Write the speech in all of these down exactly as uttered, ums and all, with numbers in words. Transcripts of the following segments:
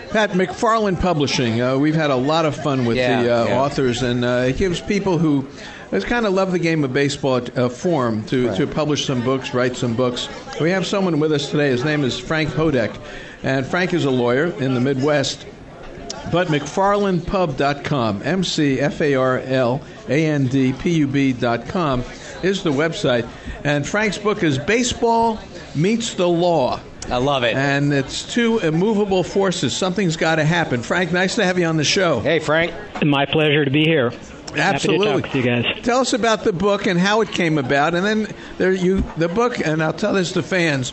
Pat, McFarland Publishing. Uh, we've had a lot of fun with yeah, the uh, yeah. authors, and uh, it gives people who just kind of love the game of baseball a forum to, right. to publish some books, write some books. We have someone with us today. His name is Frank Hodak, and Frank is a lawyer in the Midwest. But McFarland Pub dot com, M C F A R L A N D P U B dot com is the website. And Frank's book is Baseball Meets the Law. I love it. And it's two immovable forces. Something's got to happen. Frank, nice to have you on the show. Hey, Frank. My pleasure to be here. Absolutely. Happy to talk to you guys. Tell us about the book and how it came about. And then there you the book, and I'll tell this to fans,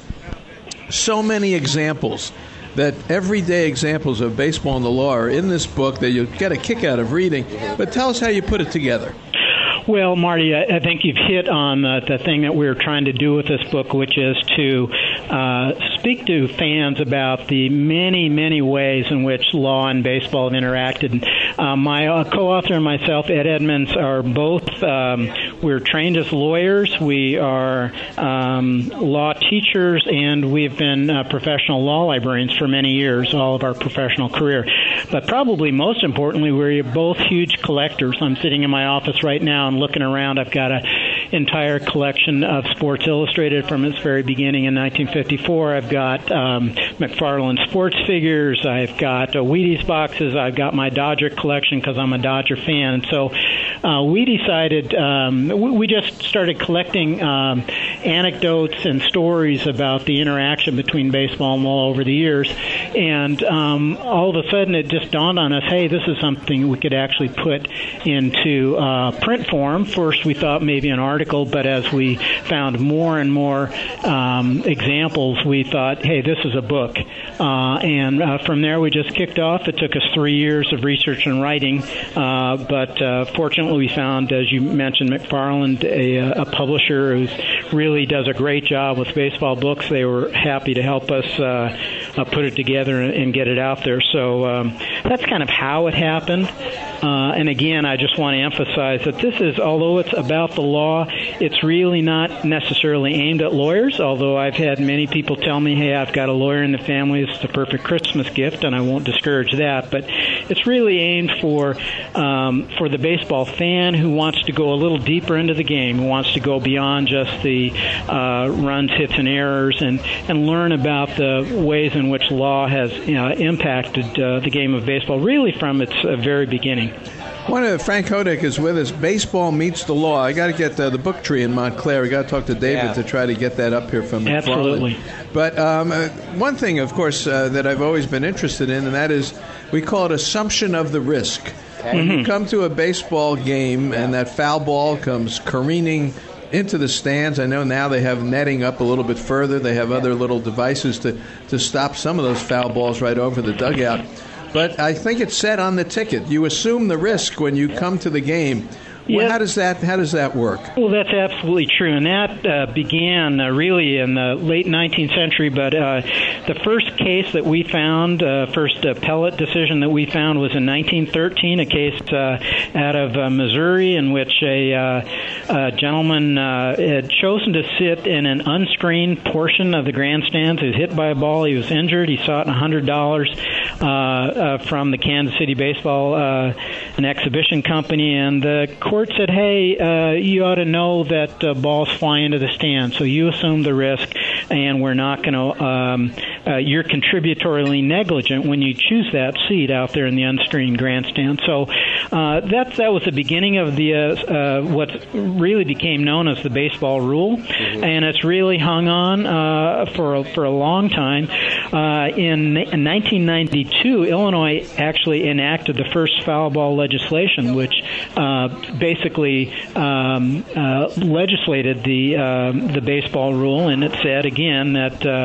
so many examples, that everyday examples of baseball and the law are in this book that you'll get a kick out of reading. But tell us how you put it together. Well, Marty, I think you've hit on uh, the thing that we're trying to do with this book, which is to uh, speak to fans about the many, many ways in which law and baseball have interacted. Uh, my uh, co-author and myself, Ed Edmonds, are both, um, we're trained as lawyers, we are um, law teachers, and we've been uh, professional law librarians for many years, all of our professional career. But probably most importantly, we're both huge collectors. I'm sitting in my office right now and looking around. I've got an entire collection of Sports Illustrated from its very beginning in nineteen fifty-four. I've got um, McFarland sports figures. I've got uh, Wheaties boxes. I've got my Dodger collection because I'm a Dodger fan. So uh, we decided, um, we, we just started collecting um, anecdotes and stories about the interaction between baseball and law over the years. And um, all of a sudden it just dawned on us, hey, this is something we could actually put into uh, print form. First we thought maybe an article, but as we found more and more um, examples, we thought, hey, this is a book. Uh, and uh, from there we just kicked off. It took us three years of research and writing, uh, but uh, fortunately we found, as you mentioned, McFarland, a, a publisher who really does a great job with baseball books. They were happy to help us uh, uh, put it together and, and get it out there. So um, that's kind of how it happened. Uh, and again, I just want to emphasize that this is, although it's about the law, it's really not necessarily aimed at lawyers, although I've had many people tell me, hey, I've got a lawyer in the family, it's the perfect Christmas gift, and I won't discourage that. But it's really aimed for um, for the baseball fan who wants to go a little deeper into the game, who wants to go beyond just the uh, runs, hits, and errors, and, and learn about the ways in which law has you know, impacted uh, the game of baseball, really from its uh, very beginning. One of Frank Hodak is with us. Baseball Meets the Law. I got to get uh, the book tree in Montclair. I got to talk to David yeah. to try to get that up here from McFarland. Absolutely. But um, uh, one thing, of course, uh, that I've always been interested in, and that is we call it assumption of the risk. Okay. When Mm-hmm. you come to a baseball game Yeah. and that foul ball comes careening into the stands. I know now they have netting up a little bit further. They have other little devices to, to stop some of those foul balls right over the dugout. But I think it's said on the ticket. You assume the risk when you come to the game. Well, Yeah. how does that how does that work? Well, that's absolutely true, and that uh, began uh, really in the late nineteenth century. But uh, the first case that we found, uh, first appellate decision that we found, was in nineteen thirteen, a case uh, out of uh, Missouri in which a, uh, a gentleman uh, had chosen to sit in an unscreened portion of the grandstands. He was hit by a ball. He was injured. He sought one hundred dollars uh, uh, from the Kansas City Baseball, uh, an exhibition company, and the court said, hey, uh, you ought to know that uh, balls fly into the stand, so you assume the risk, and we're not going to, um, uh, you're contributorily negligent when you choose that seat out there in the unscreened grandstand. So uh, that, that was the beginning of the uh, uh, what really became known as the baseball rule, mm-hmm. and it's really hung on uh, for, a, for a long time. Uh, in, in nineteen ninety-two, Illinois actually enacted the first foul ball legislation, which uh, basically um, uh, legislated the uh, the baseball rule, and it said again that uh,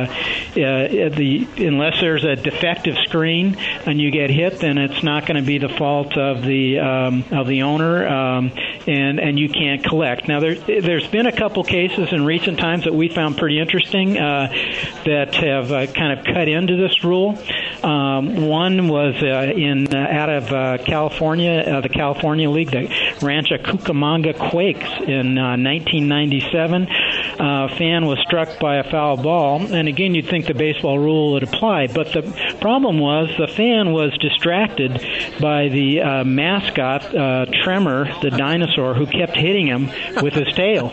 uh, the unless there's a defective screen and you get hit, then it's not going to be the fault of the um, of the owner, um, and and you can't collect. Now there there's been a couple cases in recent times that we found pretty interesting uh, that have uh, kind of cut into this rule. Um, one was uh, in uh, out of uh, California, uh, the California League, the Rancho Cucamonga Quakes in uh, nineteen ninety-seven. uh, fan was struck by a foul ball, and again, you'd think the baseball rule would apply, but the problem was the fan was distracted by the uh, mascot, uh, Tremor, the dinosaur, who kept hitting him with his tail.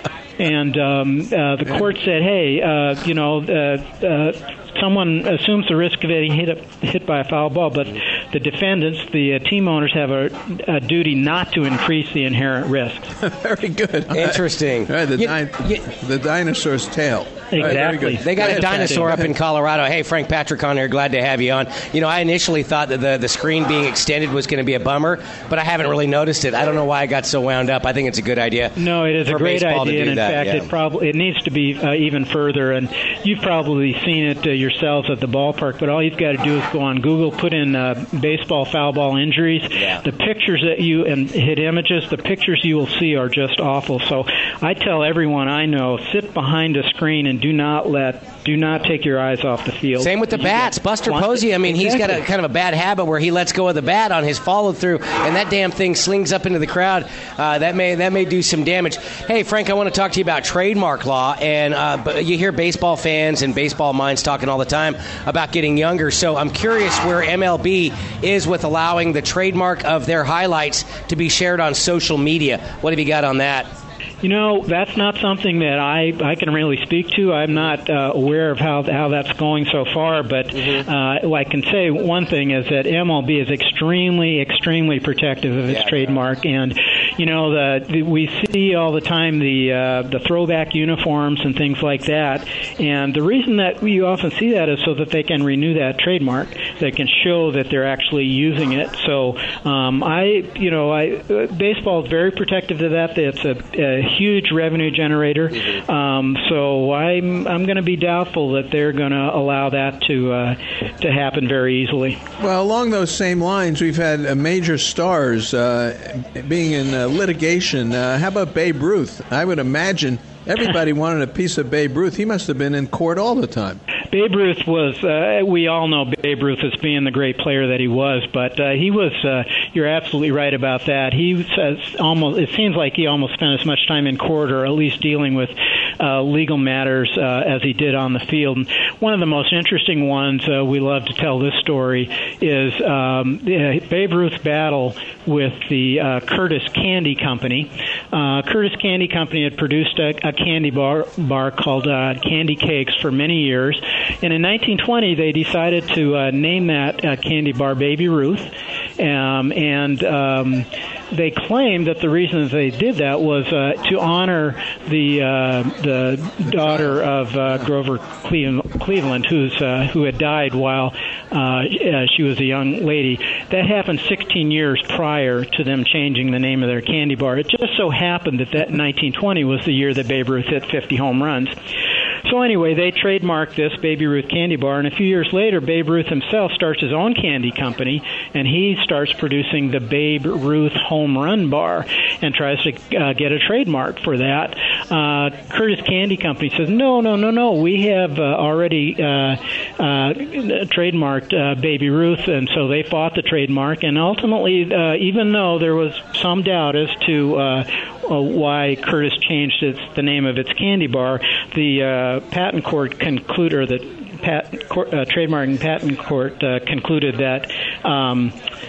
And um, uh, the court said, hey, uh, you know, uh, uh, someone assumes the risk of getting hit, up, hit by a foul ball, but the defendants, the uh, team owners, have a, a duty not to increase the inherent risks. Very good. Interesting. Right, the, you, di- you, the dinosaur's tail. Exactly. Right, they got a dinosaur up in Colorado. Hey, Frank Patrick on here. Glad to have you on. You know, I initially thought that the, the screen being extended was going to be a bummer, but I haven't really noticed it. I don't know why I got so wound up. I think it's a good idea. No, it is a great idea, and in that, fact, yeah. it probably it needs to be uh, even further. And you've probably seen it uh, yourselves at the ballpark. But all you've got to do is go on Google, put in uh, baseball foul ball injuries. Yeah. The pictures that you and hit images, the pictures you will see are just awful. So I tell everyone I know, sit behind a screen and do not let. Do not take your eyes off the field. Same with the bats. Buster Posey, I mean, exactly. he's got a kind of a bad habit where he lets go of the bat on his follow-through, and that damn thing slings up into the crowd. Uh, that may that may do some damage. Hey, Frank, I want to talk to you about trademark law, and uh, you hear baseball fans and baseball minds talking all the time about getting younger, so I'm curious where M L B is with allowing the trademark of their highlights to be shared on social media. What have you got on that? You know, that's not something that I, I can really speak to. I'm not uh, aware of how how that's going so far, but mm-hmm. uh, I can say one thing is that M L B is extremely, extremely protective of its yeah, trademark, yeah. and you know, the, the we see all the time the uh, the throwback uniforms and things like that, and the reason that we often see that is so that they can renew that trademark. They can show that they're actually using it. So um, I, you know, I uh, baseball is very protective of that. It's a, a huge revenue generator. Mm-hmm. Um, so I'm I'm going to be doubtful that they're going to allow that to uh, to happen very easily. Well, along those same lines, we've had uh, major stars uh, being in uh, litigation. Uh, how about Babe Ruth? I would imagine everybody wanted a piece of Babe Ruth. He must have been in court all the time. Babe Ruth was, uh, we all know Babe Ruth as being the great player that he was, but uh, he was, uh, you're absolutely right about that. He says almost, it seems like he almost spent as much time in court or at least dealing with uh, legal matters uh, as he did on the field. And one of the most interesting ones, uh, we love to tell this story, is um, Babe Ruth's battle with the uh, Curtis Candy Company. Uh, Curtis Candy Company had produced a, a candy bar, bar called uh, Candy Cakes for many years. And in nineteen twenty, they decided to uh, name that uh, candy bar Baby Ruth. Um, and um, they claimed that the reason they did that was uh, to honor the uh, the daughter of uh, Grover Cleveland, who's uh, who had died while uh, she was a young lady. That happened sixteen years prior to them changing the name of their candy bar. It just so happened that that nineteen twenty was the year that Babe Ruth hit fifty home runs. So anyway, they trademarked this Baby Ruth candy bar, and a few years later, Babe Ruth himself starts his own candy company, and he starts producing the Babe Ruth home run bar and tries to uh, get a trademark for that. Uh, Curtis Candy Company says, no, no, no, no, we have uh, already uh, uh, trademarked uh, Baby Ruth, and so they fought the trademark, and ultimately, uh, even though there was some doubt as to uh, uh, why Curtis changed its, the name of its candy bar, the uh, patent court concluded, or the patent court, uh, trademark and patent court uh, concluded that um,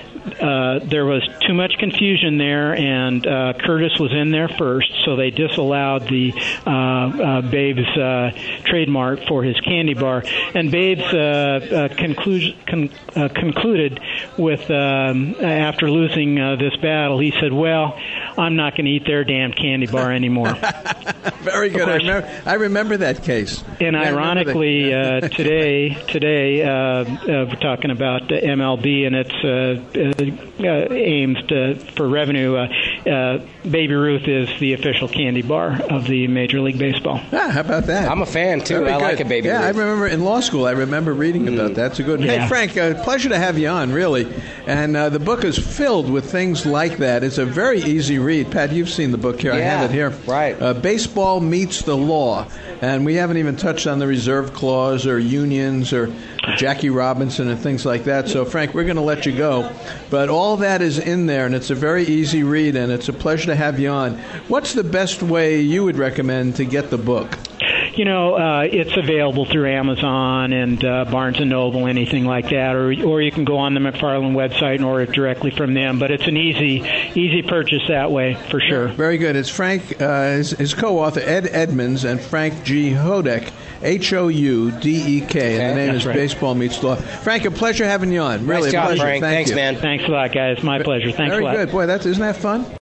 uh, there was too much confusion there, and uh, Curtis was in there first, so they disallowed the uh, uh, Babe's uh, trademark for his candy bar. And Babe's uh, uh, conclu- con- uh, concluded with, um, after losing uh, this battle, he said, well, I'm not going to eat their damn candy bar anymore. Very good. I remember, I remember that case. And yeah, ironically, uh, today, today uh, uh, we're talking about uh, M L B, and it's uh, uh, aims to, for revenue. Uh, uh, Baby Ruth is the official candy bar of the Major League Baseball. Ah, how about that? I'm a fan, too. Very I good. like a Baby yeah, Ruth. I remember in law school, I remember reading mm. about that. It's a good yeah. Hey, Frank, uh, pleasure to have you on, really. And uh, the book is filled with things like that. It's a very easy read. Pat, you've seen the book here. Yeah, I have it here. Right. Uh, Baseball Meets the Law. And we haven't even touched on the reserve clause or unions or Jackie Robinson and things like that. So, Frank, we're going to let you go. But all that is in there, and it's a very easy read, and it's a pleasure to have you on. What's the best way you would recommend to get the book? You know, uh, it's available through Amazon and uh, Barnes and Noble, anything like that, or or you can go on the McFarland website and order it directly from them. But it's an easy easy purchase that way, for sure. Very good. It's Frank, uh, his, his co-author, Ed Edmonds, and Frank G. Houdek, H O U D E K, and the name That's is right. Baseball Meets Law. Frank, a pleasure having you on. Really Nice a job, pleasure. Frank. Thank Thanks, you. man. Thanks a lot, guys. My pleasure. Thanks Very a lot. good. Boy, that, isn't that fun?